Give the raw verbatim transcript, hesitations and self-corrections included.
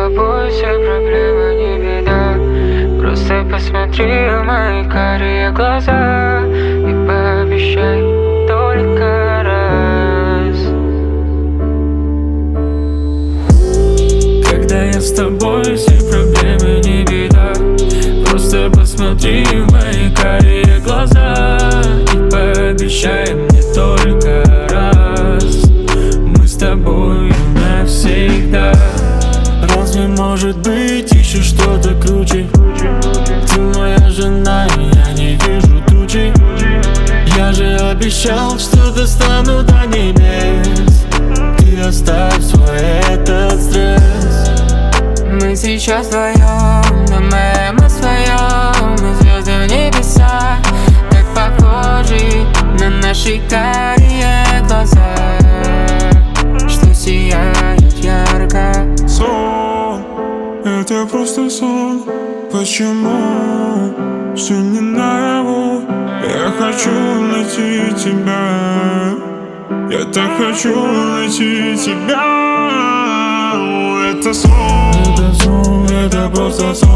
тобой все проблемы не беда. Просто посмотри в мои карие глаза и пообещай только раз. Когда я с тобой, все проблемы не беда. Просто посмотри в мои карие глаза и пообещай мне только раз. Мы с тобой навсегда. Разве может быть еще что-то круче? Ты моя жена, и я не вижу тучи. Я же обещал, что достану до небес. Ты оставь свой этот стресс. Мы сейчас вдвоем, думаем о своем. Мы звезды в небеса, так похожи на наши карие глаза, что сияют ярко. Сон, это просто сон. Почему все не наяву? Я хочу найти тебя. Я так хочу найти тебя. Это сон, это сон, это просто сон.